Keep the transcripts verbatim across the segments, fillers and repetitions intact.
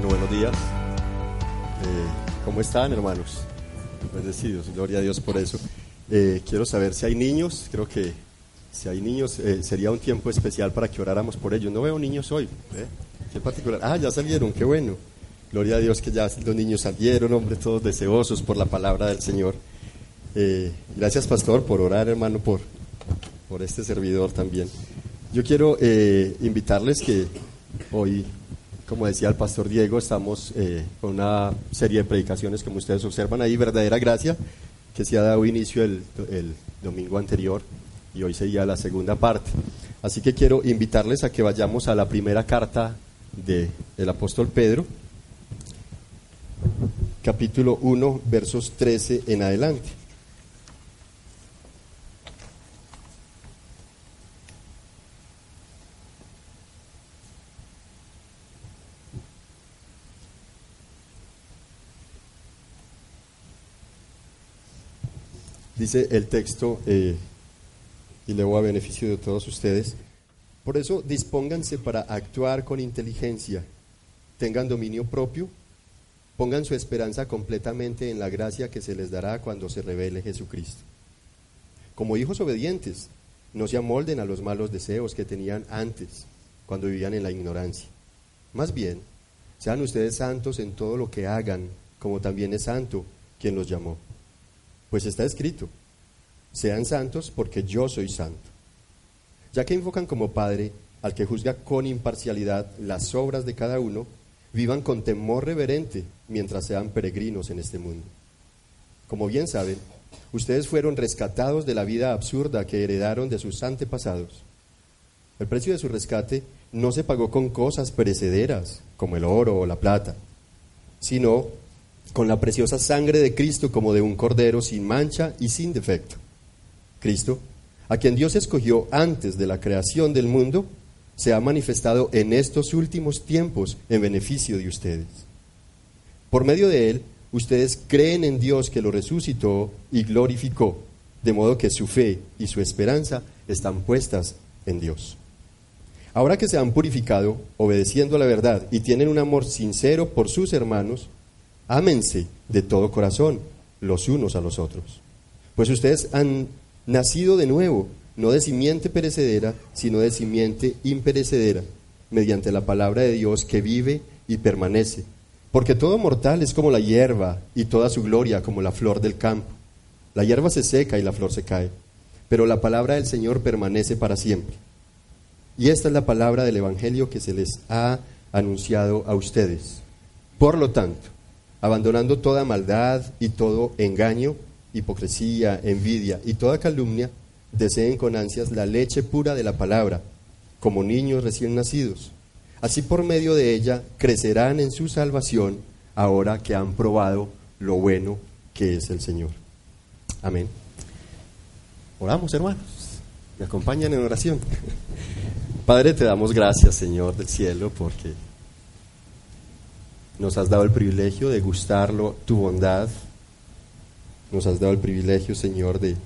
Bueno, buenos días. Eh, ¿Cómo están, hermanos? Bendecidos, gloria a Dios por eso. Eh, quiero saber si hay niños. Creo que si hay niños eh, sería un tiempo especial para que oráramos por ellos. No veo niños hoy, ¿eh? ¿Qué particular? Ah, ya salieron, qué bueno. Gloria a Dios que ya los niños salieron, hombre, todos deseosos por la palabra del Señor. Eh, gracias, pastor, por orar, hermano, por, por este servidor también. Yo quiero eh, invitarles que hoy, como decía el pastor Diego, estamos eh, con una serie de predicaciones, como ustedes observan ahí, Verdadera Gracia, que se ha dado inicio el, el domingo anterior y hoy sería la segunda parte. Así que quiero invitarles a que vayamos a la primera carta de, del apóstol Pedro, capítulo uno, versos trece en adelante. Dice el texto, eh, y leo a beneficio de todos ustedes: por eso dispónganse para actuar con inteligencia, tengan dominio propio, pongan su esperanza completamente en la gracia que se les dará cuando se revele Jesucristo. Como hijos obedientes, no se amolden a los malos deseos que tenían antes, cuando vivían en la ignorancia. Más bien, sean ustedes santos en todo lo que hagan, como también es santo quien los llamó. Pues está escrito: sean santos porque yo soy santo. Ya que invocan como Padre al que juzga con imparcialidad las obras de cada uno, vivan con temor reverente mientras sean peregrinos en este mundo. Como bien saben, ustedes fueron rescatados de la vida absurda que heredaron de sus antepasados. El precio de su rescate no se pagó con cosas perecederas, como el oro o la plata, sino con la preciosa sangre de Cristo, como de un cordero sin mancha y sin defecto. Cristo, a quien Dios escogió antes de la creación del mundo, se ha manifestado en estos últimos tiempos en beneficio de ustedes. Por medio de él, ustedes creen en Dios que lo resucitó y glorificó, de modo que su fe y su esperanza están puestas en Dios. Ahora que se han purificado, obedeciendo a la verdad, y tienen un amor sincero por sus hermanos, ámense de todo corazón los unos a los otros, pues ustedes han nacido de nuevo, no de simiente perecedera, sino de simiente imperecedera, mediante la palabra de Dios que vive y permanece. Porque todo mortal es como la hierba, y toda su gloria como la flor del campo. La hierba se seca y la flor se cae, pero la palabra del Señor permanece para siempre. Y esta es la palabra del Evangelio que se les ha anunciado a ustedes. Por lo tanto, abandonando toda maldad y todo engaño, hipocresía, envidia y toda calumnia, deseen con ansias la leche pura de la palabra, como niños recién nacidos. Así por medio de ella crecerán en su salvación, ahora que han probado lo bueno que es el Señor. Amén. Oramos, hermanos. Me acompañan en oración. Padre, te damos gracias, Señor del cielo, porque nos has dado el privilegio de gustarlo, tu bondad. Nos has dado el privilegio, Señor, de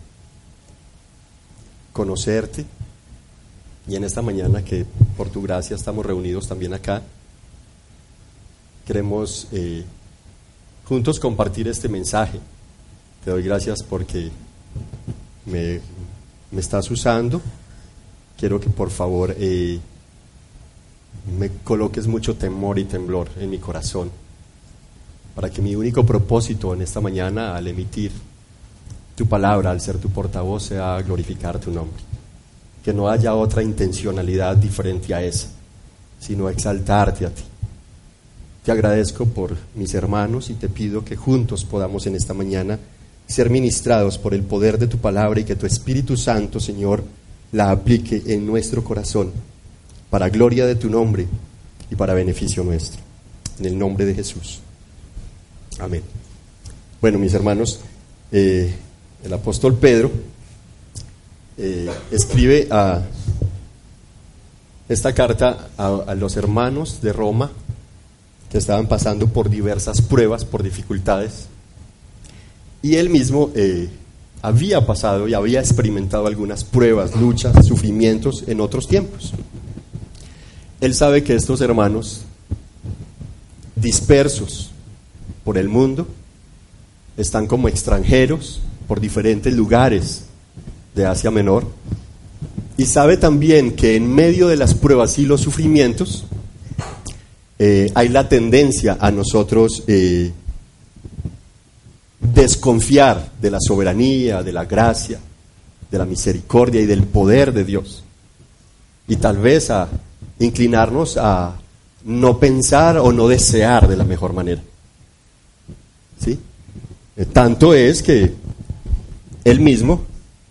conocerte. Y en esta mañana que por tu gracia estamos reunidos también acá, queremos eh, juntos compartir este mensaje. Te doy gracias porque me, me estás usando. Quiero que por favor eh, me coloques mucho temor y temblor en mi corazón, para que mi único propósito en esta mañana al emitir tu palabra, al ser tu portavoz, sea glorificar tu nombre. Que no haya otra intencionalidad diferente a esa, sino exaltarte a ti. Te agradezco por mis hermanos y te pido que juntos podamos en esta mañana ser ministrados por el poder de tu palabra y que tu Espíritu Santo, Señor, la aplique en nuestro corazón para gloria de tu nombre y para beneficio nuestro. En el nombre de Jesús. Amén. Bueno, mis hermanos, eh, el apóstol Pedro eh, escribe a esta carta a, a los hermanos de Roma que estaban pasando por diversas pruebas, por dificultades, y él mismo eh, había pasado y había experimentado algunas pruebas, luchas, sufrimientos en otros tiempos. Él sabe que estos hermanos dispersos por el mundo, están como extranjeros por diferentes lugares de Asia Menor, y sabe también que en medio de las pruebas y los sufrimientos eh, hay la tendencia a nosotros eh, desconfiar de la soberanía, de la gracia, de la misericordia y del poder de Dios, y tal vez a inclinarnos a no pensar o no desear de la mejor manera. ¿Sí? Eh, tanto es que él mismo,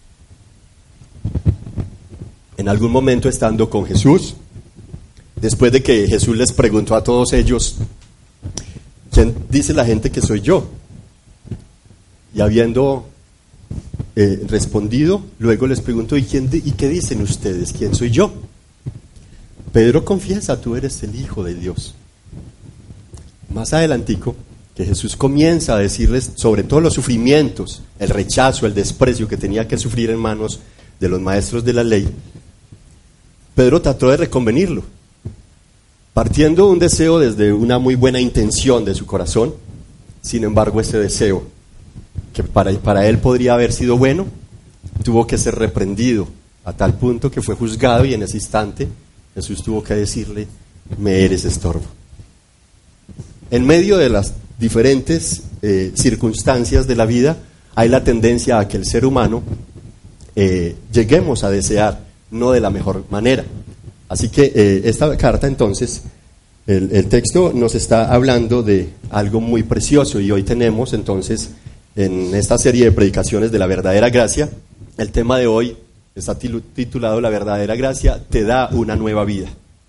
en algún momento estando con Jesús, después de que Jesús les preguntó a todos ellos, ¿quién dice la gente que soy yo? Y habiendo eh, respondido, luego les preguntó, ¿y, quién ¿y qué dicen ustedes? ¿Quién soy yo? Pedro confiesa, tú eres el Hijo de Dios. Más adelantico, que Jesús comienza a decirles sobre todos los sufrimientos, el rechazo, el desprecio que tenía que sufrir en manos de los maestros de la ley, Pedro trató de reconvenirlo, partiendo de un deseo desde una muy buena intención de su corazón. Sin embargo, ese deseo, que para, para él podría haber sido bueno, tuvo que ser reprendido a tal punto que fue juzgado, y en ese instante Jesús tuvo que decirle, me eres estorbo. En medio de las diferentes eh, circunstancias de la vida, hay la tendencia a que el ser humano eh, lleguemos a desear no de la mejor manera. Así que eh, esta carta, entonces, el, el texto nos está hablando de algo muy precioso, y hoy tenemos entonces en esta serie de predicaciones de la verdadera gracia, el tema de hoy está titulado La verdadera gracia te da una nueva vida,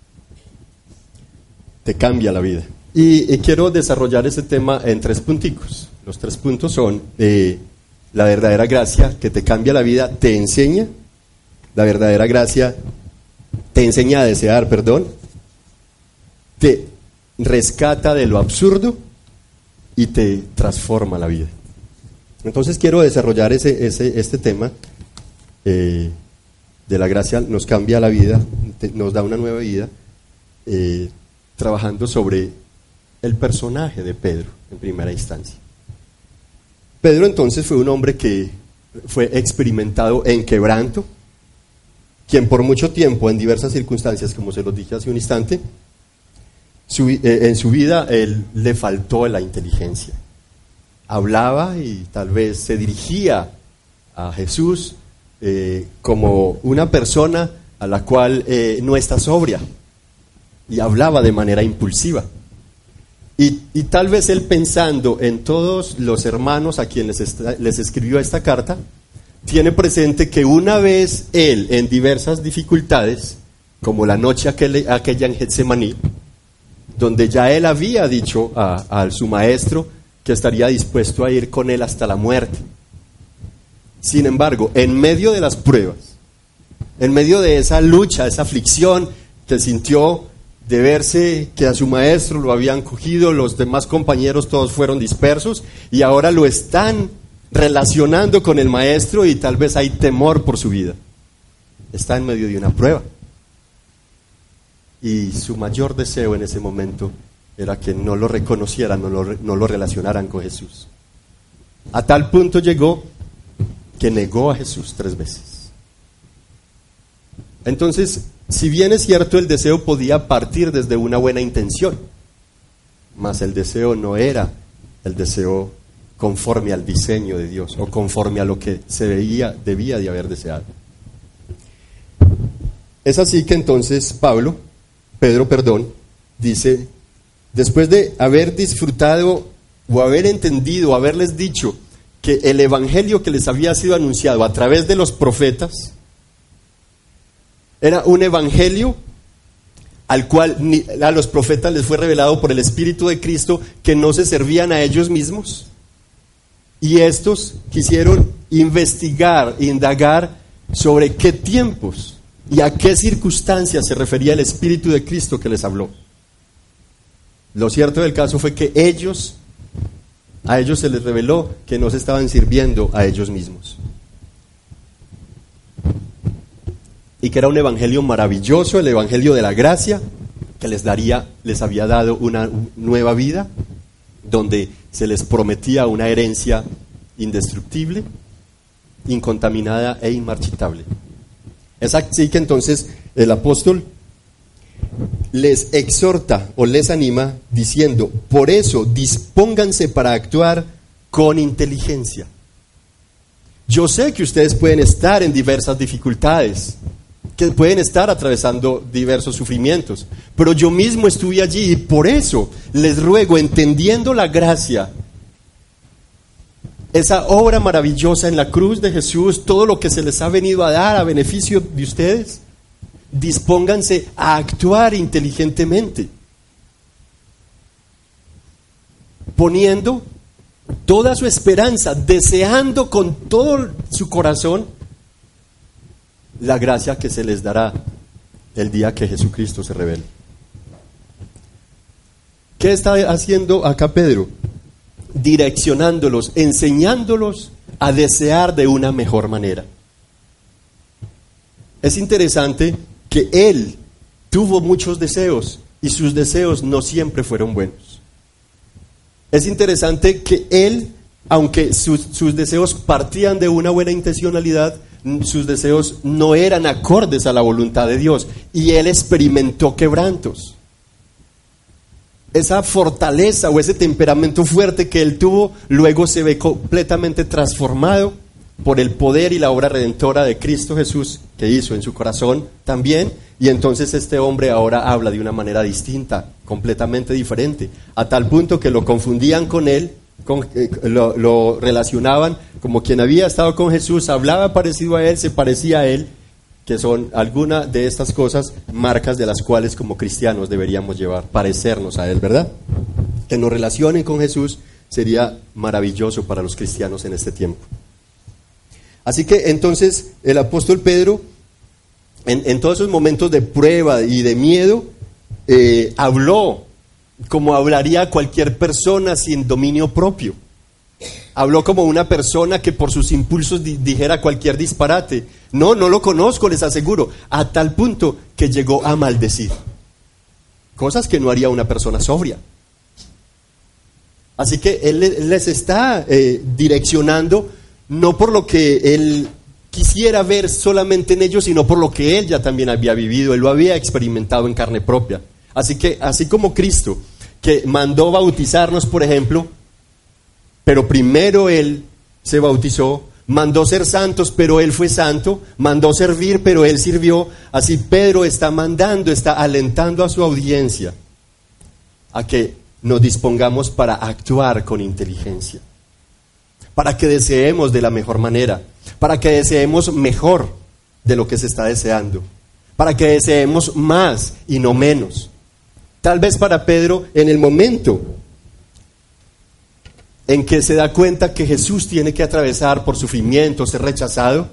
te cambia la vida. Y, y quiero desarrollar ese tema en tres punticos. Los tres puntos son eh, la verdadera gracia que te cambia la vida, te enseña, la verdadera gracia te enseña a desear perdón, te rescata de lo absurdo y te transforma la vida. Entonces quiero desarrollar ese, ese, este tema eh, de la gracia nos cambia la vida, te, nos da una nueva vida, eh, trabajando sobre el personaje de Pedro en primera instancia. Pedro entonces fue un hombre que fue experimentado en quebranto, quien por mucho tiempo, en diversas circunstancias, como se los dije hace un instante, su, eh, en su vida él, le faltó la inteligencia. Hablaba y tal vez se dirigía a Jesús eh, como una persona a la cual eh, no está sobria, y hablaba de manera impulsiva. Y, y tal vez él, pensando en todos los hermanos a quienes está, les escribió esta carta, tiene presente que una vez él, en diversas dificultades, como la noche aquel, aquella en Getsemaní, donde ya él había dicho a, a su maestro que estaría dispuesto a ir con él hasta la muerte. Sin embargo, en medio de las pruebas, en medio de esa lucha, esa aflicción que sintió de verse que a su maestro lo habían cogido, los demás compañeros todos fueron dispersos y ahora lo están relacionando con el maestro, y tal vez hay temor por su vida. Está en medio de una prueba. Y su mayor deseo en ese momento era que no lo reconocieran, no lo, no lo relacionaran con Jesús. A tal punto llegó que negó a Jesús tres veces. Entonces, si bien es cierto, el deseo podía partir desde una buena intención, mas el deseo no era el deseo conforme al diseño de Dios, o conforme a lo que se veía, debía de haber deseado. Es así que entonces Pablo, Pedro, perdón, dice, después de haber disfrutado o haber entendido, haberles dicho que el evangelio que les había sido anunciado a través de los profetas era un evangelio al cual ni, a los profetas les fue revelado por el Espíritu de Cristo, que no se servían a ellos mismos, y estos quisieron investigar, indagar sobre qué tiempos y a qué circunstancias se refería el Espíritu de Cristo que les habló. Lo cierto del caso fue que ellos, a ellos se les reveló que no se estaban sirviendo a ellos mismos, y que era un evangelio maravilloso, el evangelio de la gracia, que les daría, les había dado una nueva vida, donde se les prometía una herencia indestructible, incontaminada e inmarchitable. Es así que entonces el apóstol les exhorta o les anima diciendo: por eso dispónganse para actuar con inteligencia. Yo sé que ustedes pueden estar en diversas dificultades, que pueden estar atravesando diversos sufrimientos, pero yo mismo estuve allí y por eso les ruego, entendiendo la gracia, esa obra maravillosa en la cruz de Jesús, todo lo que se les ha venido a dar a beneficio de ustedes, dispónganse a actuar inteligentemente, poniendo toda su esperanza, deseando con todo su corazón la gracia que se les dará el día que Jesucristo se revele. ¿Qué está haciendo acá Pedro? Direccionándolos, enseñándolos a desear de una mejor manera. Es interesante que él tuvo muchos deseos y sus deseos no siempre fueron buenos. Es interesante que él, aunque sus, sus deseos partían de una buena intencionalidad, sus deseos no eran acordes a la voluntad de Dios, y él experimentó quebrantos. Esa fortaleza o ese temperamento fuerte que él tuvo, luego se ve completamente transformado por el poder y la obra redentora de Cristo Jesús que hizo en su corazón también, y entonces este hombre ahora habla de una manera distinta, completamente diferente, a tal punto que lo confundían con él, con, eh, lo, lo relacionaban como quien había estado con Jesús, hablaba parecido a él, se parecía a él, que son algunas de estas cosas, marcas de las cuales como cristianos deberíamos llevar, parecernos a él, ¿verdad? Que nos relacionen con Jesús sería maravilloso para los cristianos en este tiempo. Así que entonces el apóstol Pedro, en, en todos esos momentos de prueba y de miedo, eh, habló como hablaría cualquier persona sin dominio propio. Habló como una persona que por sus impulsos di- dijera cualquier disparate. No, no lo conozco, les aseguro, a tal punto que llegó a maldecir. Cosas que no haría una persona sobria. Así que él les está eh, direccionando, no por lo que él quisiera ver solamente en ellos, sino por lo que él ya también había vivido, él lo había experimentado en carne propia. Así que, así como Cristo, que mandó bautizarnos, por ejemplo, pero primero él se bautizó, mandó ser santos, pero él fue santo, mandó servir, pero él sirvió. Así Pedro está mandando, está alentando a su audiencia a que nos dispongamos para actuar con inteligencia, para que deseemos de la mejor manera, para que deseemos mejor de lo que se está deseando, para que deseemos más y no menos. Tal vez para Pedro, en el momento en que se da cuenta que Jesús tiene que atravesar por sufrimiento, ser rechazado,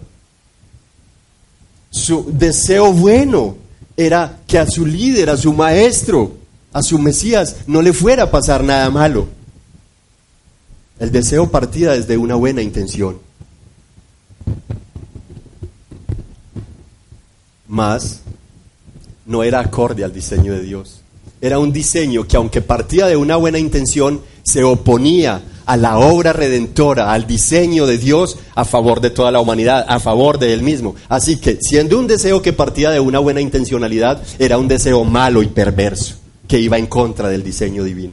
su deseo bueno era que a su líder, a su maestro, a su Mesías, no le fuera a pasar nada malo. El deseo partía desde una buena intención. Mas no era acorde al diseño de Dios. Era un diseño que, aunque partía de una buena intención, se oponía a la obra redentora, al diseño de Dios a favor de toda la humanidad, a favor de Él mismo. Así que, siendo un deseo que partía de una buena intencionalidad, era un deseo malo y perverso, que iba en contra del diseño divino.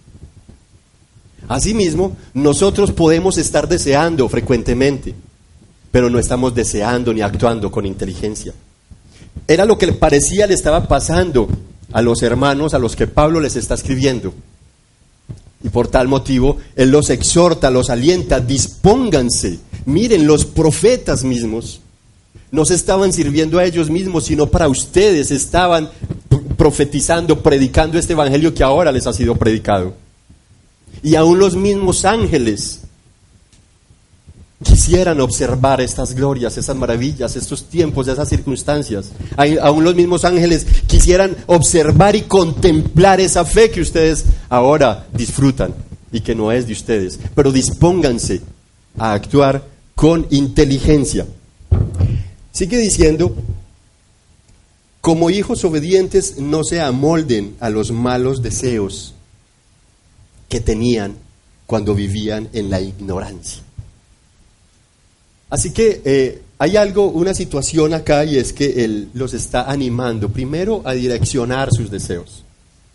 Asimismo, nosotros podemos estar deseando frecuentemente, pero no estamos deseando ni actuando con inteligencia. Era lo que le parecía le estaba pasando a los hermanos a los que Pablo les está escribiendo. Y por tal motivo, él los exhorta, los alienta, dispónganse. Miren, los profetas mismos no se estaban sirviendo a ellos mismos, sino para ustedes. Estaban profetizando, predicando este evangelio que ahora les ha sido predicado. Y aún los mismos ángeles quisieran observar estas glorias, esas maravillas, estos tiempos, esas circunstancias. Aún los mismos ángeles quisieran observar y contemplar esa fe que ustedes ahora disfrutan y que no es de ustedes. Pero dispónganse a actuar con inteligencia. Sigue diciendo, Como hijos obedientes, no se amolden a los malos deseos que tenían cuando vivían en la ignorancia. Así que eh, hay algo, una situación acá, y es que Él los está animando primero a direccionar sus deseos.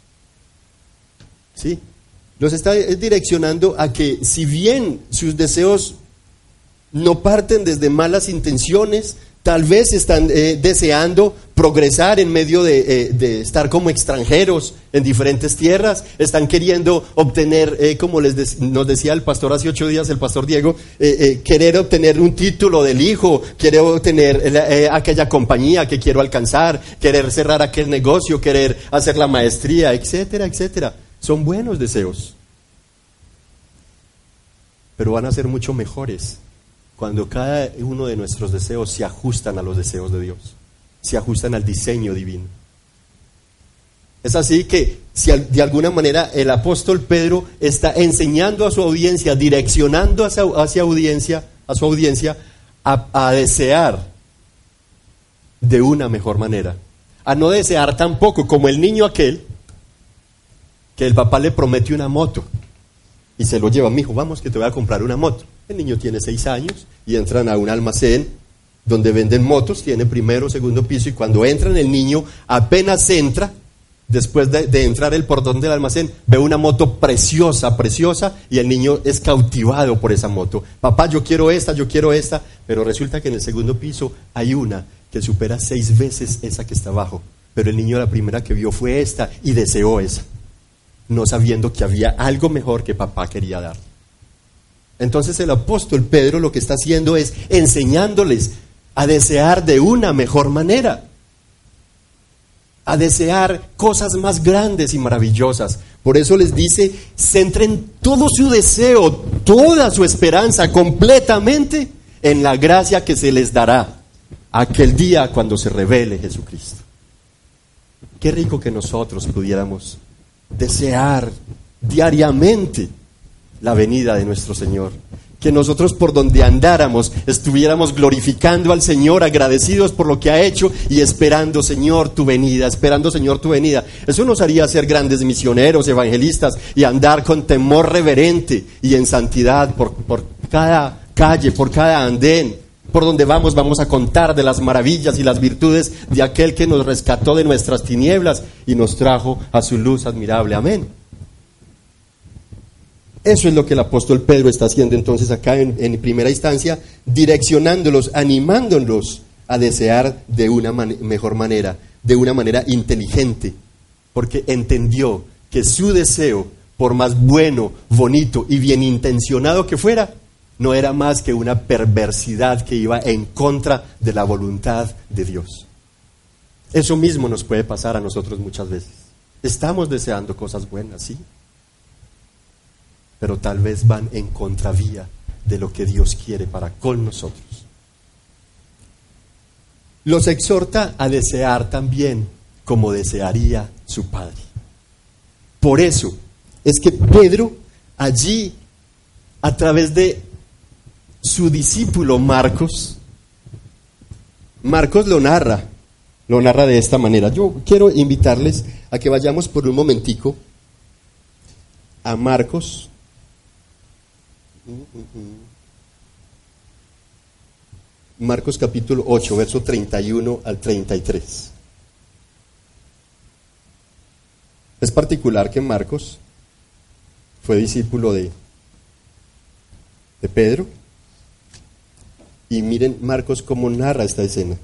¿Sí? Los está direccionando a que, si bien sus deseos no parten desde malas intenciones, tal vez están eh, deseando progresar en medio de, eh, de estar como extranjeros en diferentes tierras, están queriendo obtener, eh, como les de, nos decía el pastor hace ocho días, el pastor Diego, eh, eh, querer obtener un título del hijo, querer obtener eh, aquella compañía que quiero alcanzar, querer cerrar aquel negocio, querer hacer la maestría, etcétera, etcétera. Son buenos deseos, pero van a ser mucho mejores cuando cada uno de nuestros deseos se ajustan a los deseos de Dios, se ajustan al diseño divino. Es así que, si de alguna manera el apóstol Pedro está enseñando a su audiencia, direccionando hacia, hacia audiencia, a su audiencia a, a desear de una mejor manera, a no desear tampoco como el niño aquel que el papá le promete una moto y se lo lleva: mijo, vamos que te voy a comprar una moto. El niño tiene seis años y entran a un almacén donde venden motos, tiene primero, segundo piso, y cuando entran, el niño apenas entra, después de, de entrar el portón del almacén, ve una moto preciosa, preciosa, y el niño es cautivado por esa moto. Papá, yo quiero esta, yo quiero esta, pero resulta que en el segundo piso hay una que supera seis veces esa que está abajo, pero el niño la primera que vio fue esta y deseó esa, no sabiendo que había algo mejor que papá quería dar. Entonces el apóstol Pedro lo que está haciendo es enseñándoles a desear de una mejor manera, a desear cosas más grandes y maravillosas. Por eso les dice: centren todo su deseo, toda su esperanza completamente en la gracia que se les dará aquel día cuando se revele Jesucristo. Qué rico que nosotros pudiéramos desear diariamente la venida de nuestro Señor, que nosotros por donde andáramos estuviéramos glorificando al Señor, agradecidos por lo que ha hecho y esperando, Señor, tu venida, esperando, Señor, tu venida. Eso nos haría ser grandes misioneros, evangelistas, y andar con temor reverente y en santidad por, por cada calle, por cada andén. Por donde vamos, vamos a contar de las maravillas y las virtudes de aquel que nos rescató de nuestras tinieblas y nos trajo a su luz admirable. Amén. Eso es lo que el apóstol Pedro está haciendo entonces acá en, en primera instancia, direccionándolos, animándolos a desear de una man- mejor manera, de una manera inteligente, porque entendió que su deseo, por más bueno, bonito y bien intencionado que fuera, no era más que una perversidad que iba en contra de la voluntad de Dios. Eso mismo nos puede pasar a nosotros muchas veces. Estamos deseando cosas buenas, sí, pero tal vez van en contravía de lo que Dios quiere para con nosotros. Los exhorta a desear también como desearía su Padre. Por eso es que Pedro allí, a través de su discípulo Marcos, Marcos lo narra, lo narra de esta manera. Yo quiero invitarles a que vayamos por un momentico a Marcos. Marcos capítulo ocho, verso treinta y uno al treinta y tres. Es particular que Marcos fue discípulo de, de Pedro. Y miren Marcos cómo narra esta escena.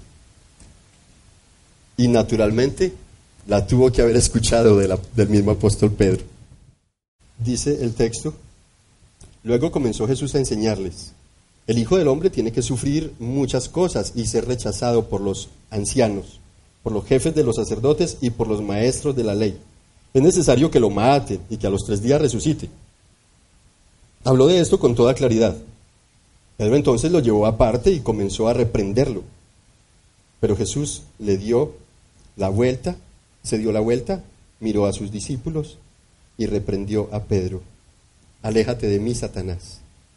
Y naturalmente la tuvo que haber escuchado de la, del mismo apóstol Pedro. Dice el texto: luego comenzó Jesús a enseñarles: el Hijo del Hombre tiene que sufrir muchas cosas y ser rechazado por los ancianos, por los jefes de los sacerdotes y por los maestros de la ley. Es necesario que lo maten y que a los tres días resucite. Habló de esto con toda claridad. Pedro entonces lo llevó aparte y comenzó a reprenderlo. Pero Jesús le dio la vuelta, se dio la vuelta, miró a sus discípulos y reprendió a Pedro: aléjate de mí, Satanás.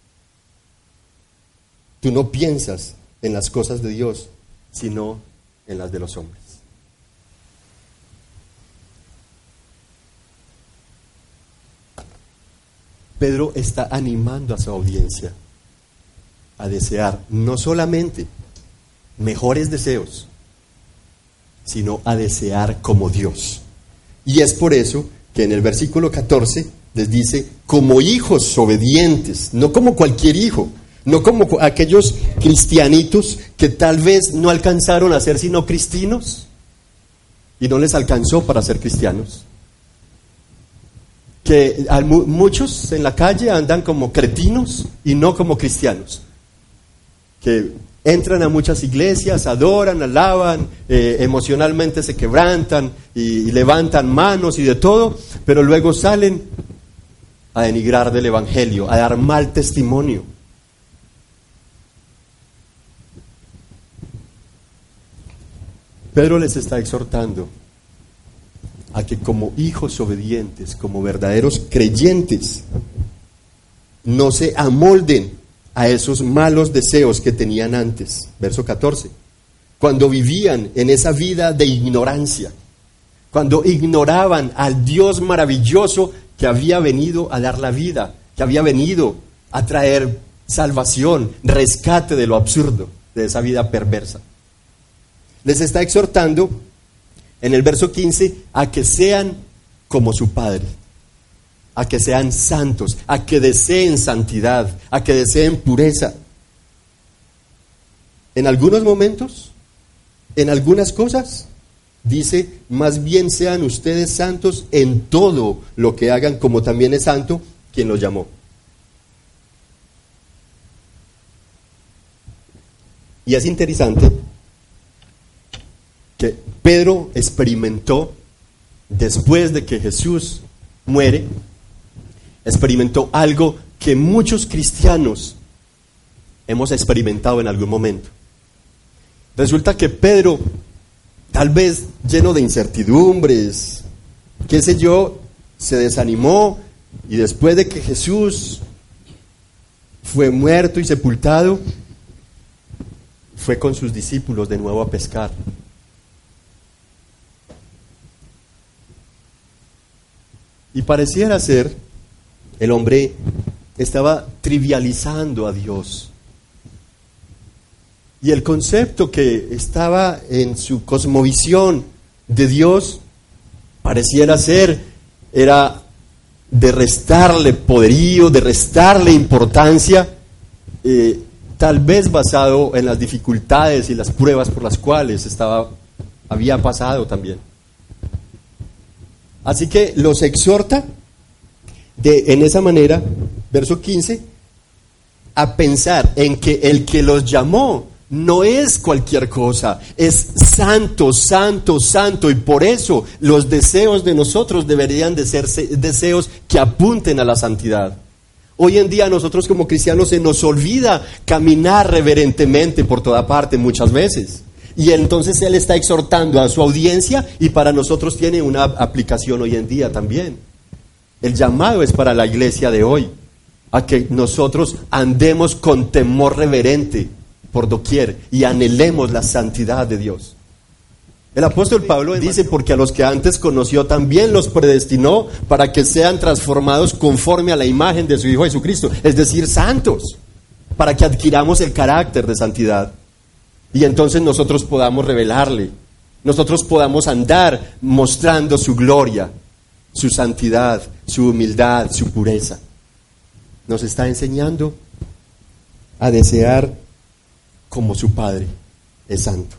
Tú no piensas en las cosas de Dios, sino en las de los hombres. Pedro está animando a su audiencia a desear no solamente mejores deseos, sino a desear como Dios. Y es por eso que en el versículo catorce les dice, como hijos obedientes, no como cualquier hijo, no como aquellos cristianitos que tal vez no alcanzaron a ser sino cristinos y no les alcanzó para ser cristianos. Que muchos en la calle andan como cretinos y no como cristianos. Que entran a muchas iglesias, adoran, alaban, eh, emocionalmente se quebrantan y, y levantan manos y de todo, pero luego salen a denigrar del evangelio, a dar mal testimonio. Pedro les está exhortando a que como hijos obedientes, como verdaderos creyentes, no se amolden a esos malos deseos que tenían antes. Verso catorce. Cuando vivían en esa vida de ignorancia, cuando ignoraban al Dios maravilloso que había venido a dar la vida, que había venido a traer salvación, rescate de lo absurdo, de esa vida perversa. Les está exhortando en el verso quince a que sean como su Padre, a que sean santos, a que deseen santidad, a que deseen pureza. En algunos momentos, en algunas cosas, dice, más bien sean ustedes santos en todo lo que hagan, como también es santo quien los llamó. Y es interesante que Pedro experimentó, después de que Jesús muere, experimentó algo que muchos cristianos hemos experimentado en algún momento. Resulta que Pedro, tal vez lleno de incertidumbres, qué sé yo, se desanimó y después de que Jesús fue muerto y sepultado, fue con sus discípulos de nuevo a pescar. Y pareciera ser, el hombre estaba trivializando a Dios. Y el concepto que estaba en su cosmovisión de Dios, pareciera ser, era de restarle poderío, de restarle importancia, eh, tal vez basado en las dificultades y las pruebas por las cuales estaba, había pasado también. Así que los exhorta de, en esa manera, verso quince, a pensar en que el que los llamó no es cualquier cosa, es santo, santo, santo, y por eso los deseos de nosotros deberían de ser deseos que apunten a la santidad. Hoy en día nosotros como cristianos se nos olvida caminar reverentemente por toda parte muchas veces. Y entonces él está exhortando a su audiencia y para nosotros tiene una aplicación hoy en día también. El llamado es para la iglesia de hoy, a que nosotros andemos con temor reverente por doquier y anhelemos la santidad de Dios. El apóstol Pablo dice, porque a los que antes conoció también los predestinó para que sean transformados conforme a la imagen de su Hijo Jesucristo, es decir, santos, para que adquiramos el carácter de santidad. Y entonces nosotros podamos revelarle, nosotros podamos andar mostrando su gloria, su santidad, su humildad, su pureza. Nos está enseñando a desear como su Padre es santo.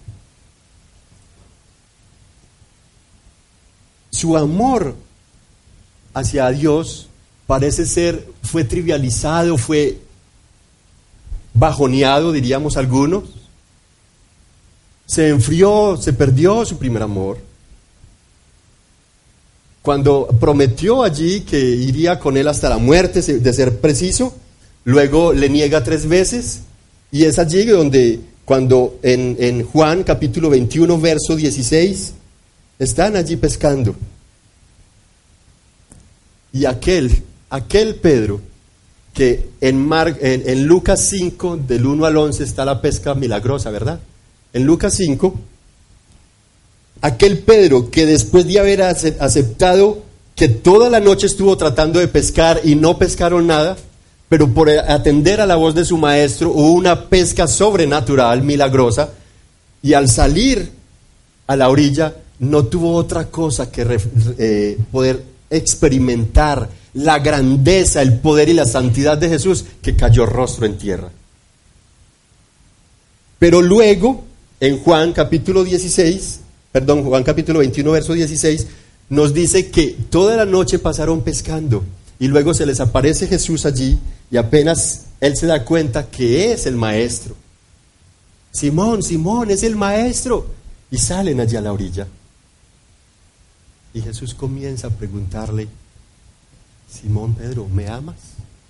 Su amor hacia Dios parece ser, fue trivializado, fue bajoneado, diríamos algunos. Se enfrió, se perdió su primer amor. Cuando prometió allí que iría con él hasta la muerte, de ser preciso, luego le niega tres veces, y es allí donde, cuando en, en Juan capítulo veintiuno, verso dieciséis, están allí pescando. Y aquel, aquel Pedro, que en, Mar, en, en Lucas cinco, del uno al once, está la pesca milagrosa, ¿verdad? En Lucas cinco, aquel Pedro que después de haber aceptado que toda la noche estuvo tratando de pescar y no pescaron nada, pero por atender a la voz de su maestro hubo una pesca sobrenatural, milagrosa, y al salir a la orilla no tuvo otra cosa que eh, poder experimentar la grandeza, el poder y la santidad de Jesús, que cayó rostro en tierra. Pero luego, en Juan capítulo dieciséis, perdón, Juan capítulo veintiuno, verso dieciséis, nos dice que toda la noche pasaron pescando y luego se les aparece Jesús allí y apenas él se da cuenta que es el maestro. Simón, Simón, es el maestro. Y salen allí a la orilla. Y Jesús comienza a preguntarle, Simón Pedro, ¿me amas?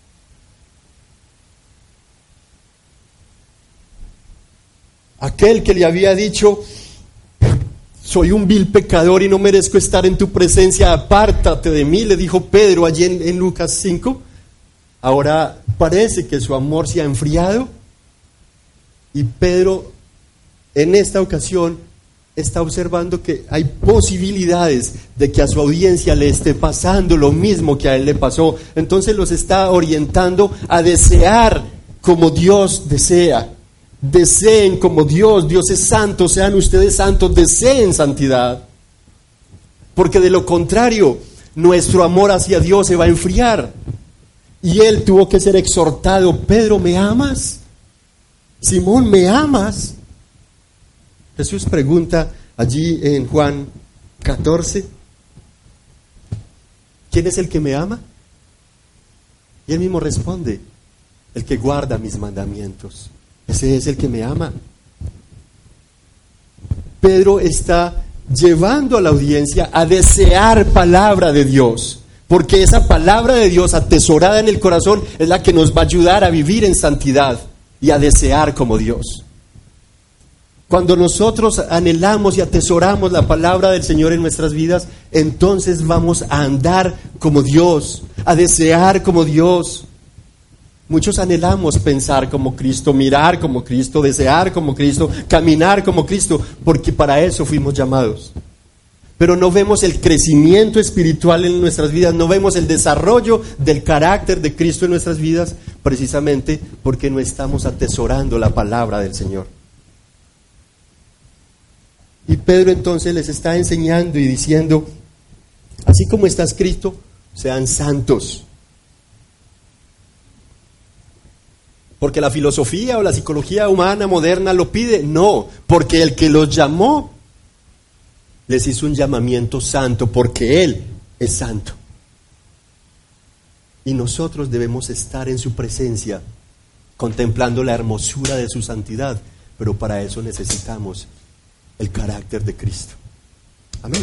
Aquel que le había dicho, soy un vil pecador y no merezco estar en tu presencia, apártate de mí, le dijo Pedro allí en, en Lucas cinco. Ahora parece que su amor se ha enfriado y Pedro en esta ocasión está observando que hay posibilidades de que a su audiencia le esté pasando lo mismo que a él le pasó. Entonces los está orientando a desear como Dios desea. Deseen como Dios, Dios es santo, sean ustedes santos, deseen santidad. Porque de lo contrario, nuestro amor hacia Dios se va a enfriar. Y él tuvo que ser exhortado, Pedro, ¿me amas? Simón, ¿me amas? Jesús pregunta allí en Juan catorce, ¿quién es el que me ama? Y él mismo responde, el que guarda mis mandamientos. Ese es el que me ama. Pedro está llevando a la audiencia a desear palabra de Dios, porque esa palabra de Dios atesorada en el corazón es la que nos va a ayudar a vivir en santidad y a desear como Dios. Cuando nosotros anhelamos y atesoramos la palabra del Señor en nuestras vidas, entonces vamos a andar como Dios, a desear como Dios. Muchos anhelamos pensar como Cristo, mirar como Cristo, desear como Cristo, caminar como Cristo, porque para eso fuimos llamados. Pero no vemos el crecimiento espiritual en nuestras vidas, no vemos el desarrollo del carácter de Cristo en nuestras vidas, precisamente porque no estamos atesorando la palabra del Señor. Y Pedro entonces les está enseñando y diciendo, así como está escrito, sean santos. ¿Porque la filosofía o la psicología humana moderna lo pide? No, porque el que los llamó les hizo un llamamiento santo, porque Él es santo. Y nosotros debemos estar en su presencia, contemplando la hermosura de su santidad, pero para eso necesitamos el carácter de Cristo. Amén.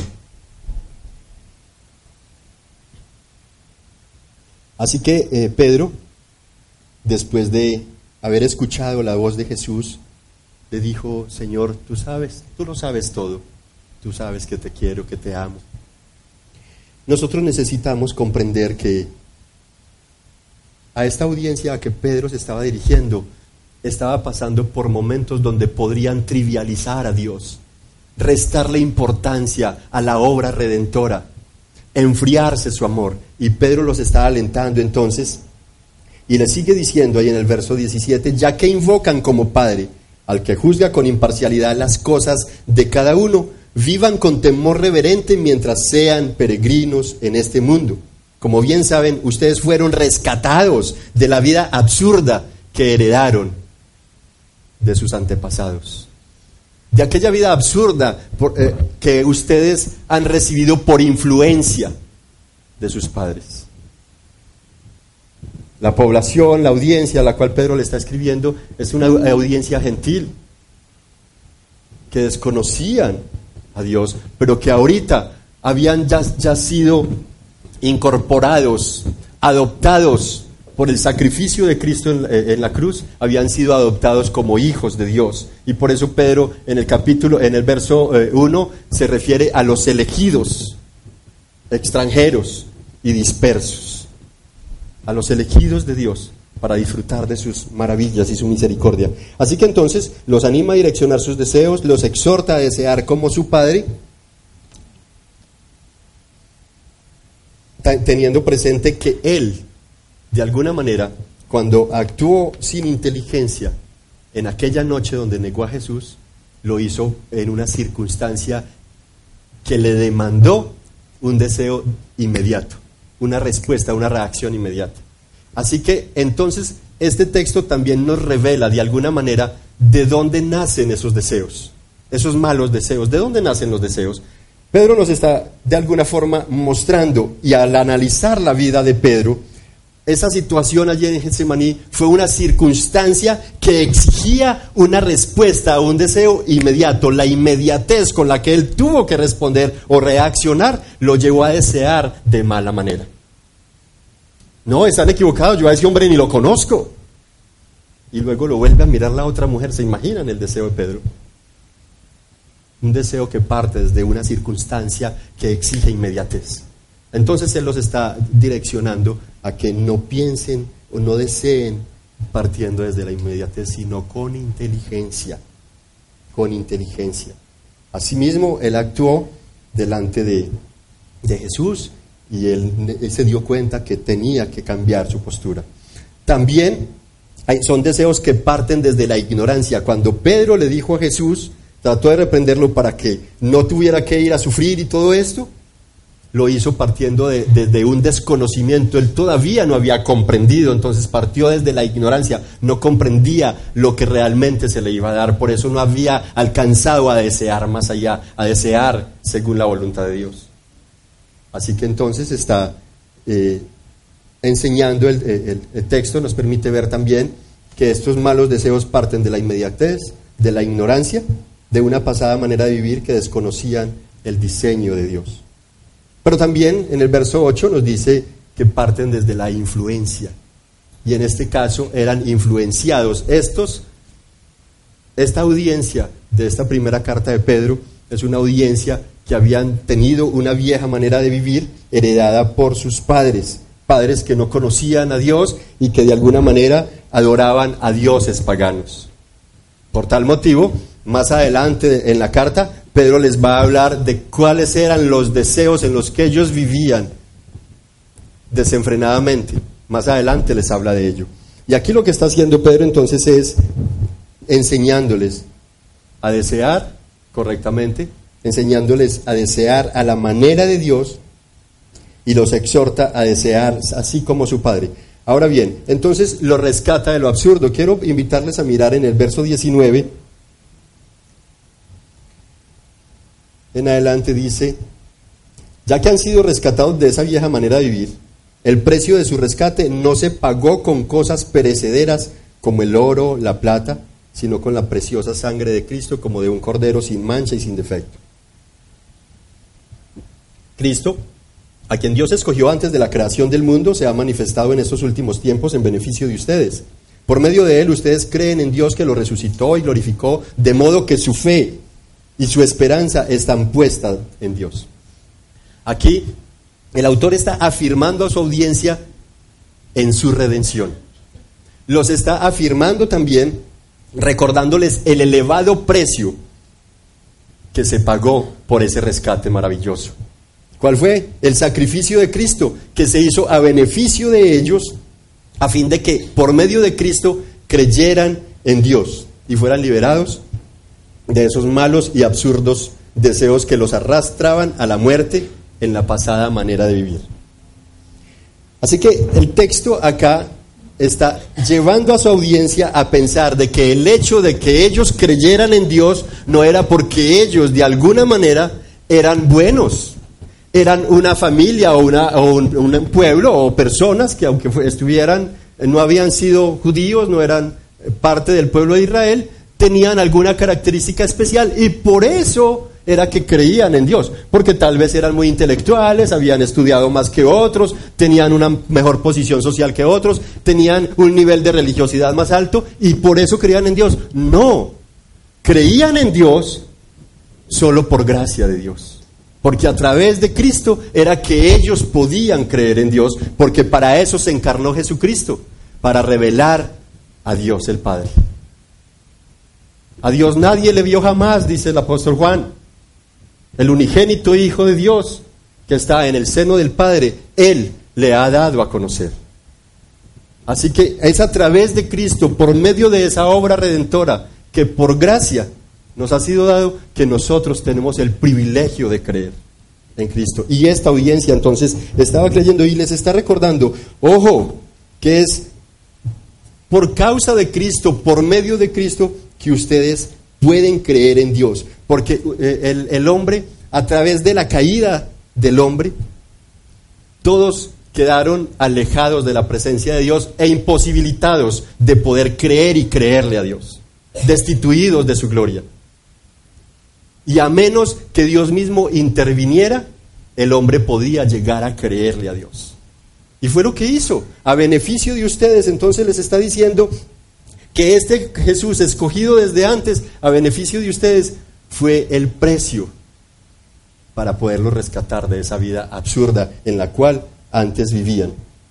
Así que eh, Pedro, después de haber escuchado la voz de Jesús, le dijo, Señor, tú sabes, tú lo sabes todo, tú sabes que te quiero, que te amo. Nosotros necesitamos comprender que a esta audiencia a que Pedro se estaba dirigiendo, estaba pasando por momentos donde podrían trivializar a Dios, restarle importancia a la obra redentora, enfriarse su amor. Y Pedro los está alentando entonces, y le sigue diciendo ahí en el verso diecisiete, ya que invocan como Padre al que juzga con imparcialidad las cosas de cada uno, vivan con temor reverente mientras sean peregrinos en este mundo. Como bien saben, ustedes fueron rescatados de la vida absurda que heredaron de sus antepasados, de aquella vida absurda por, eh, que ustedes han recibido por influencia de sus padres. La población, la audiencia a la cual Pedro le está escribiendo es una audiencia gentil, que desconocían a Dios, pero que ahorita habían ya, ya sido incorporados, adoptados por el sacrificio de Cristo en, en la cruz, habían sido adoptados como hijos de Dios. Y por eso Pedro en el capítulo, en el verso uno, se refiere a los elegidos, extranjeros y dispersos, a los elegidos de Dios para disfrutar de sus maravillas y su misericordia. Así que entonces los anima a direccionar sus deseos, los exhorta a desear como su Padre. teniendo presente que él, de alguna manera, cuando actuó sin inteligencia en aquella noche donde negó a Jesús, lo hizo en una circunstancia que le demandó un deseo inmediato, una respuesta, una reacción inmediata. Así que entonces este texto también nos revela de alguna manera de dónde nacen esos deseos, esos malos deseos, de dónde nacen los deseos. Pedro nos está de alguna forma mostrando, y al analizar la vida de Pedro, esa situación allí en Getsemaní fue una circunstancia que exigía una respuesta a un deseo inmediato. La inmediatez con la que él tuvo que responder o reaccionar lo llevó a desear de mala manera. No, están equivocados, yo a ese hombre ni lo conozco. Y luego lo vuelve a mirar la otra mujer. ¿Se imaginan el deseo de Pedro? Un deseo que parte desde una circunstancia que exige inmediatez. Entonces él los está direccionando a que no piensen o no deseen partiendo desde la inmediatez, sino con inteligencia, con inteligencia. Asimismo, él actuó delante de, de Jesús y él, él se dio cuenta que tenía que cambiar su postura. También hay, son deseos que parten desde la ignorancia. Cuando Pedro le dijo a Jesús, trató de reprenderlo para que no tuviera que ir a sufrir y todo esto, lo hizo partiendo de, de, de un desconocimiento. Él todavía no había comprendido, entonces partió desde la ignorancia, no comprendía lo que realmente se le iba a dar, por eso no había alcanzado a desear más allá, a desear según la voluntad de Dios. Así que entonces está eh, enseñando el, el, el texto, nos permite ver también que estos malos deseos parten de la inmediatez, de la ignorancia, de una pasada manera de vivir que desconocían el diseño de Dios. Pero también en el verso ocho nos dice que parten desde la influencia. Y en este caso eran influenciados. Estos, esta audiencia de esta primera carta de Pedro es una audiencia que habían tenido una vieja manera de vivir heredada por sus padres. Padres que no conocían a Dios y que de alguna manera adoraban a dioses paganos. Por tal motivo, más adelante en la carta, Pedro les va a hablar de cuáles eran los deseos en los que ellos vivían desenfrenadamente. Más adelante les habla de ello. Y aquí lo que está haciendo Pedro entonces es enseñándoles a desear correctamente, enseñándoles a desear a la manera de Dios y los exhorta a desear así como su Padre. Ahora bien, entonces lo rescata de lo absurdo. Quiero invitarles a mirar en el verso diecinueve. En adelante dice, ya que han sido rescatados de esa vieja manera de vivir, el precio de su rescate no se pagó con cosas perecederas como el oro, la plata, sino con la preciosa sangre de Cristo, como de un cordero sin mancha y sin defecto. Cristo, a quien Dios escogió antes de la creación del mundo, se ha manifestado en estos últimos tiempos en beneficio de ustedes. Por medio de él, ustedes creen en Dios que lo resucitó y glorificó, de modo que su fe y su esperanza están puestas en Dios. Aquí el autor está afirmando a su audiencia en su redención. Los está afirmando también recordándoles el elevado precio que se pagó por ese rescate maravilloso. ¿Cuál fue? El sacrificio de Cristo, que se hizo a beneficio de ellos, a fin de que por medio de Cristo creyeran en Dios y fueran liberados de esos malos y absurdos deseos que los arrastraban a la muerte en la pasada manera de vivir. Así que el texto acá está llevando a su audiencia a pensar de que el hecho de que ellos creyeran en Dios no era porque ellos de alguna manera eran buenos, eran una familia o, una, o un, un pueblo o personas que aunque estuvieran, no habían sido judíos, no eran parte del pueblo de Israel, tenían alguna característica especial y por eso era que creían en Dios, porque tal vez eran muy intelectuales, habían estudiado más que otros, tenían una mejor posición social que otros, tenían un nivel de religiosidad más alto y por eso creían en Dios. No, creían en Dios solo por gracia de Dios, porque a través de Cristo era que ellos podían creer en Dios, porque para eso se encarnó Jesucristo, para revelar a Dios el Padre. A Dios nadie le vio jamás, dice el apóstol Juan, el unigénito Hijo de Dios, que está en el seno del Padre, Él le ha dado a conocer. Así que es a través de Cristo, por medio de esa obra redentora, que por gracia nos ha sido dado, que nosotros tenemos el privilegio de creer en Cristo. Y esta audiencia entonces estaba creyendo y les está recordando, ojo, que es por causa de Cristo, por medio de Cristo, que ustedes pueden creer en Dios. Porque el, el hombre, a través de la caída del hombre, todos quedaron alejados de la presencia de Dios e imposibilitados de poder creer y creerle a Dios, destituidos de su gloria. Y a menos que Dios mismo interviniera, el hombre podía llegar a creerle a Dios. Y fue lo que hizo, a beneficio de ustedes. Entonces les está diciendo que este Jesús escogido desde antes, a beneficio de ustedes, fue el precio para poderlos rescatar de esa vida absurda en la cual antes vivían.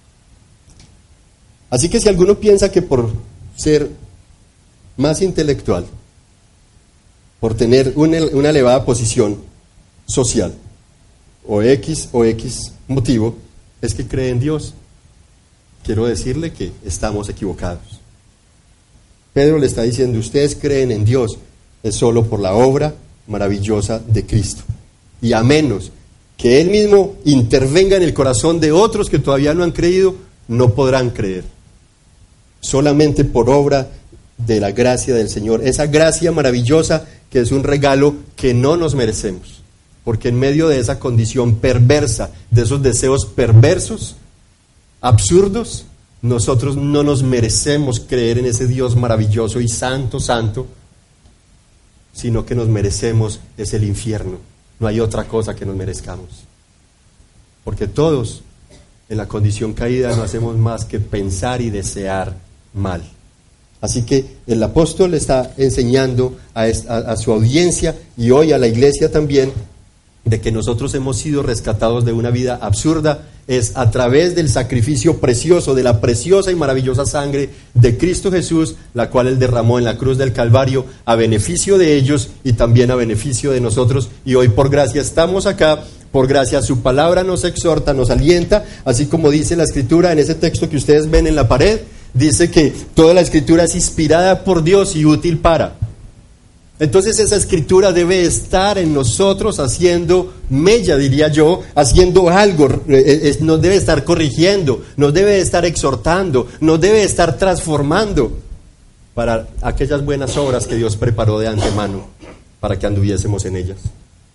Así que si alguno piensa que por ser más intelectual, por tener una, una elevada posición social, o X o X motivo, es que cree en Dios, quiero decirle que estamos equivocados. Pedro le está diciendo, ustedes creen en Dios, es solo por la obra maravillosa de Cristo. Y a menos que Él mismo intervenga en el corazón de otros que todavía no han creído, no podrán creer. Solamente por obra de la gracia del Señor, esa gracia maravillosa que es un regalo que no nos merecemos, porque en medio de esa condición perversa, de esos deseos perversos, absurdos, nosotros no nos merecemos creer en ese Dios maravilloso y santo, santo, sino que nos merecemos es el infierno. No hay otra cosa que nos merezcamos, porque todos en la condición caída no hacemos más que pensar y desear mal. Así que el apóstol está enseñando a, a, a su audiencia y hoy a la iglesia también, de que nosotros hemos sido rescatados de una vida absurda, es a través del sacrificio precioso, de la preciosa y maravillosa sangre de Cristo Jesús, la cual Él derramó en la cruz del Calvario, a beneficio de ellos y también a beneficio de nosotros. Y hoy por gracia estamos acá, por gracia su palabra nos exhorta, nos alienta, así como dice la Escritura en ese texto que ustedes ven en la pared, dice que toda la Escritura es inspirada por Dios y útil para... Entonces esa Escritura debe estar en nosotros haciendo mella, diría yo, haciendo algo, nos debe estar corrigiendo, nos debe estar exhortando, nos debe estar transformando para aquellas buenas obras que Dios preparó de antemano para que anduviésemos en ellas.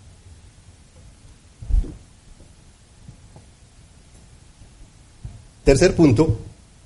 Tercer punto,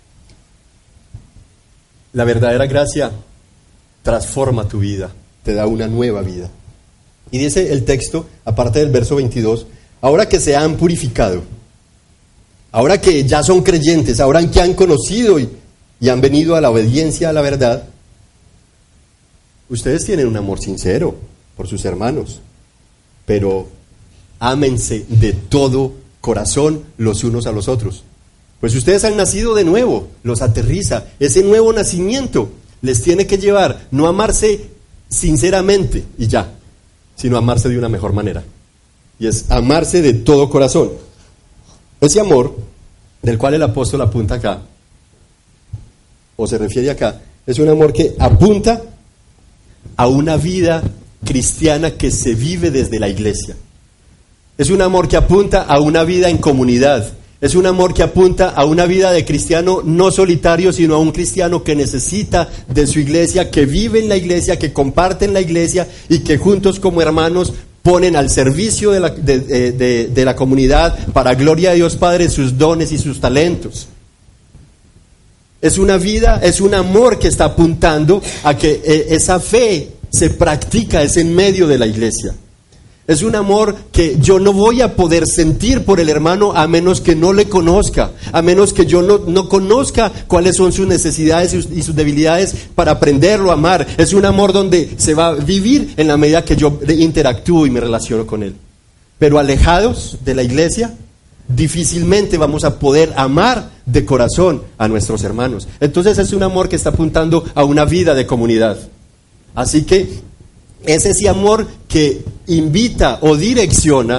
la verdadera gracia transforma tu vida, te da una nueva vida. Y dice el texto, aparte del verso veintidós, ahora que se han purificado, ahora que ya son creyentes, ahora que han conocido y, y han venido a la obediencia a la verdad, ustedes tienen un amor sincero por sus hermanos, pero ámense de todo corazón los unos a los otros. Pues ustedes han nacido de nuevo, los aterriza. Ese nuevo nacimiento les tiene que llevar no a amarse sinceramente y ya, sino a amarse de una mejor manera. Y es amarse de todo corazón. Ese amor del cual el apóstol apunta acá, o se refiere acá, es un amor que apunta a una vida cristiana que se vive desde la iglesia. Es un amor que apunta a una vida en comunidad. Es un amor que apunta a una vida de cristiano no solitario, sino a un cristiano que necesita de su iglesia, que vive en la iglesia, que comparte en la iglesia y que juntos como hermanos ponen al servicio de la, de, de, de, de la comunidad para gloria de Dios Padre sus dones y sus talentos. Es una vida, es un amor que está apuntando a que eh, esa fe se practica, es en medio de la iglesia. Es un amor que yo no voy a poder sentir por el hermano a menos que no le conozca, a menos que yo no, no conozca cuáles son sus necesidades y sus, y sus debilidades para aprenderlo a amar. Es un amor donde se va a vivir en la medida que yo interactúo y me relaciono con él. Pero alejados de la iglesia, difícilmente vamos a poder amar de corazón a nuestros hermanos. Entonces es un amor que está apuntando a una vida de comunidad. Así que es ese amor que invita o direcciona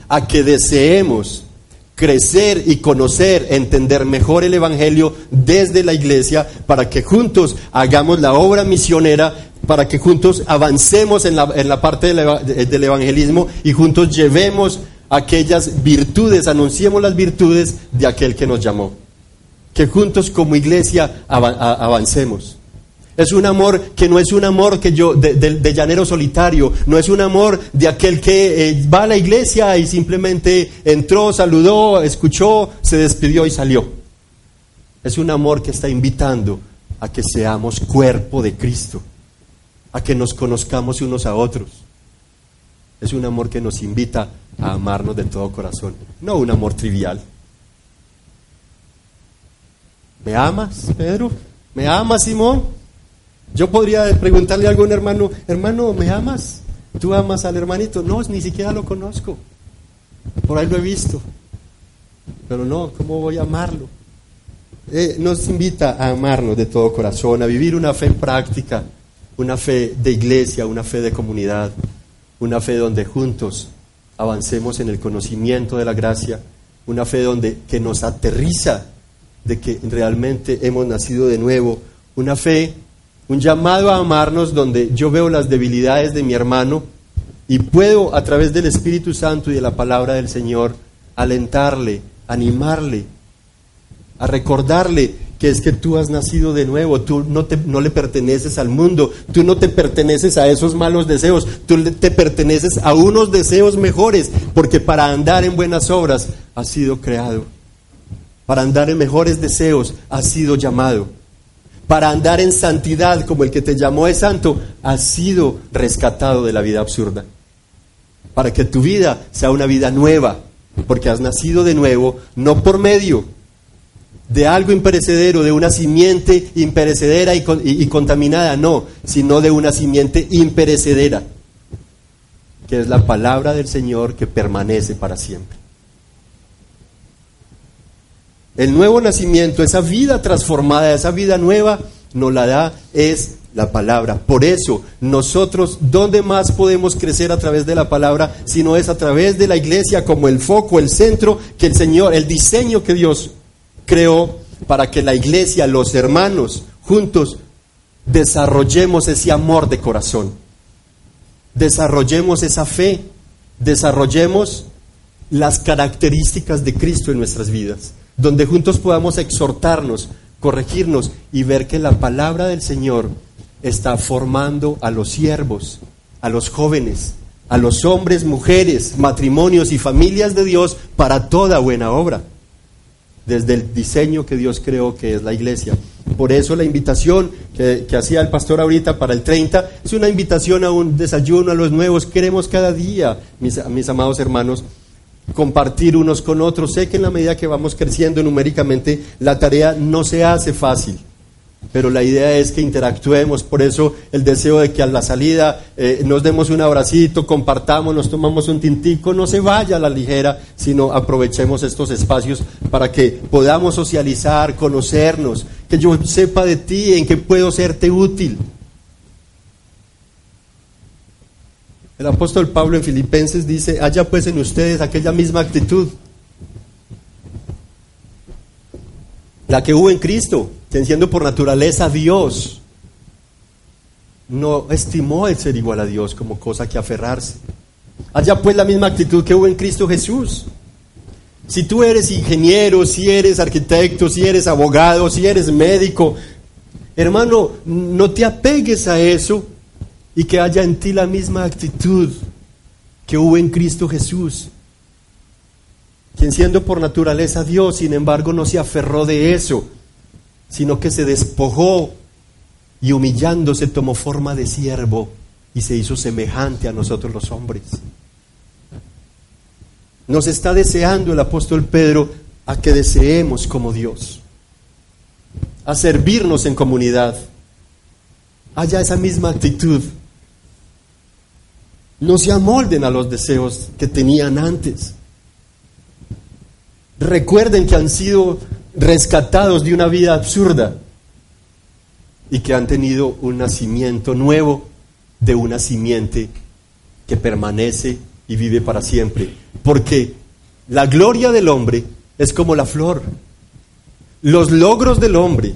a que deseemos crecer y conocer, entender mejor el Evangelio desde la iglesia, para que juntos hagamos la obra misionera, para que juntos avancemos en la, en la parte del, del evangelismo y juntos llevemos aquellas virtudes, anunciemos las virtudes de aquel que nos llamó. Que juntos como iglesia avancemos. Es un amor que no es un amor que yo de, de, de llanero solitario, no es un amor de aquel que eh, va a la iglesia y simplemente entró, saludó, escuchó, se despidió y salió. Es un amor que está invitando a que seamos cuerpo de Cristo, a que nos conozcamos unos a otros. Es un amor que nos invita a amarnos de todo corazón, no un amor trivial. ¿Me amas, Pedro? ¿Me amas, Simón? Yo podría preguntarle a algún hermano, hermano, ¿me amas? ¿Tú amas al hermanito? No, ni siquiera lo conozco. Por ahí lo he visto. Pero no, ¿cómo voy a amarlo? Eh, nos invita a amarnos de todo corazón, a vivir una fe práctica, una fe de iglesia, una fe de comunidad, una fe donde juntos avancemos en el conocimiento de la gracia, una fe donde que nos aterriza de que realmente hemos nacido de nuevo, una fe, un llamado a amarnos donde yo veo las debilidades de mi hermano y puedo a través del Espíritu Santo y de la palabra del Señor alentarle, animarle, a recordarle que es que tú has nacido de nuevo, tú no, te, no le perteneces al mundo, tú no te perteneces a esos malos deseos, tú te perteneces a unos deseos mejores, porque para andar en buenas obras has sido creado, para andar en mejores deseos has sido llamado. Para andar en santidad como el que te llamó es santo, has sido rescatado de la vida absurda. Para que tu vida sea una vida nueva, porque has nacido de nuevo, no por medio de algo imperecedero, de una simiente imperecedera y, y, y contaminada, no, sino de una simiente imperecedera, que es la palabra del Señor que permanece para siempre. El nuevo nacimiento, esa vida transformada, esa vida nueva, nos la da es la palabra. Por eso, nosotros, ¿dónde más podemos crecer a través de la palabra? Si no es a través de la iglesia como el foco, el centro, que el Señor, el diseño que Dios creó para que la iglesia, los hermanos, juntos, desarrollemos ese amor de corazón. Desarrollemos esa fe, desarrollemos las características de Cristo en nuestras vidas, donde juntos podamos exhortarnos, corregirnos y ver que la palabra del Señor está formando a los siervos, a los jóvenes, a los hombres, mujeres, matrimonios y familias de Dios para toda buena obra, desde el diseño que Dios creó, que es la iglesia. Por eso la invitación que, que hacía el pastor ahorita para el treinta es una invitación a un desayuno a los nuevos. Queremos cada día, mis, mis amados hermanos, compartir unos con otros. Sé que en la medida que vamos creciendo numéricamente, la tarea no se hace fácil, pero la idea es que interactuemos. Por eso el deseo de que a la salida eh, nos demos un abracito, compartamos, nos tomamos un tintico, no se vaya a la ligera, sino aprovechemos estos espacios para que podamos socializar, conocernos, que yo sepa de ti, en qué puedo serte útil. El apóstol Pablo en Filipenses dice, haya pues en ustedes aquella misma actitud, la que hubo en Cristo, quien siendo por naturaleza Dios, no estimó el ser igual a Dios como cosa que aferrarse. Haya pues la misma actitud que hubo en Cristo Jesús. Si tú eres ingeniero, si eres arquitecto, si eres abogado, si eres médico, hermano, no te apegues a eso, y que haya en ti la misma actitud que hubo en Cristo Jesús, quien siendo por naturaleza Dios, sin embargo no se aferró de eso, sino que se despojó y humillándose tomó forma de siervo y se hizo semejante a nosotros los hombres. Nos está deseando el apóstol Pedro a que deseemos como Dios, a servirnos en comunidad. Haya esa misma actitud. No se amolden a los deseos que tenían antes. Recuerden que han sido rescatados de una vida absurda y que han tenido un nacimiento nuevo de una simiente que permanece y vive para siempre. Porque la gloria del hombre es como la flor. Los logros del hombre,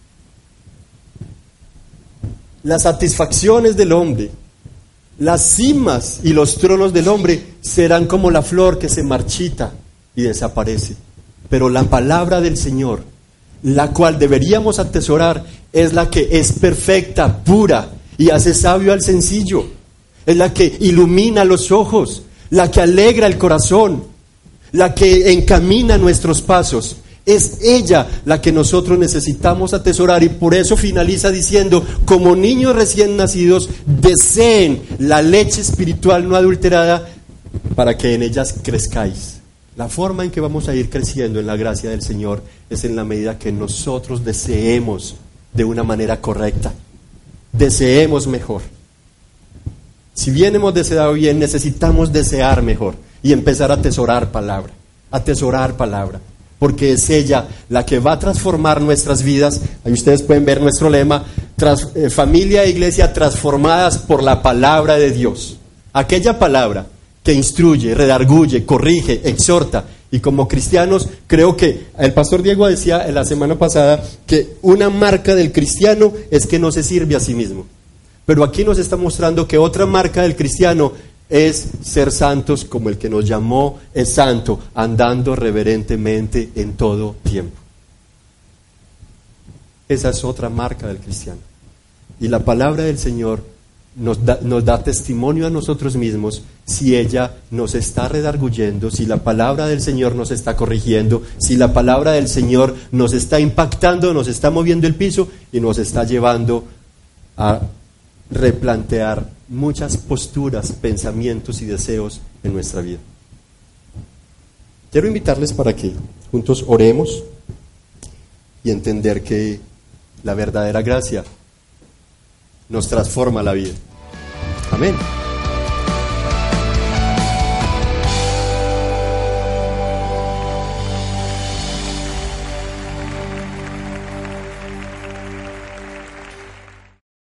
las satisfacciones del hombre, las cimas y los tronos del hombre serán como la flor que se marchita y desaparece. Pero la palabra del Señor, la cual deberíamos atesorar, es la que es perfecta, pura y hace sabio al sencillo. Es la que ilumina los ojos, la que alegra el corazón, la que encamina nuestros pasos. Es ella la que nosotros necesitamos atesorar, y por eso finaliza diciendo: como niños recién nacidos, deseen la leche espiritual no adulterada para que en ellas crezcáis. La forma en que vamos a ir creciendo en la gracia del Señor es en la medida que nosotros deseemos de una manera correcta, deseemos mejor. Si bien hemos deseado bien, necesitamos desear mejor y empezar a atesorar palabra, atesorar palabra. Porque es ella la que va a transformar nuestras vidas. Ahí ustedes pueden ver nuestro lema: tras, eh, familia e iglesia transformadas por la palabra de Dios. Aquella palabra que instruye, redarguye, corrige, exhorta. Y como cristianos, creo que el pastor Diego decía en la semana pasada que una marca del cristiano es que no se sirve a sí mismo. Pero aquí nos está mostrando que otra marca del cristiano es ser santos como el que nos llamó es santo, andando reverentemente en todo tiempo. Esa es otra marca del cristiano. Y la palabra del Señor nos da, nos da testimonio a nosotros mismos si ella nos está redarguyendo, si la palabra del Señor nos está corrigiendo, si la palabra del Señor nos está impactando, nos está moviendo el piso y nos está llevando a replantear muchas posturas, pensamientos y deseos en nuestra vida. Quiero invitarles para que juntos oremos y entender que la verdadera gracia nos transforma la vida. Amén.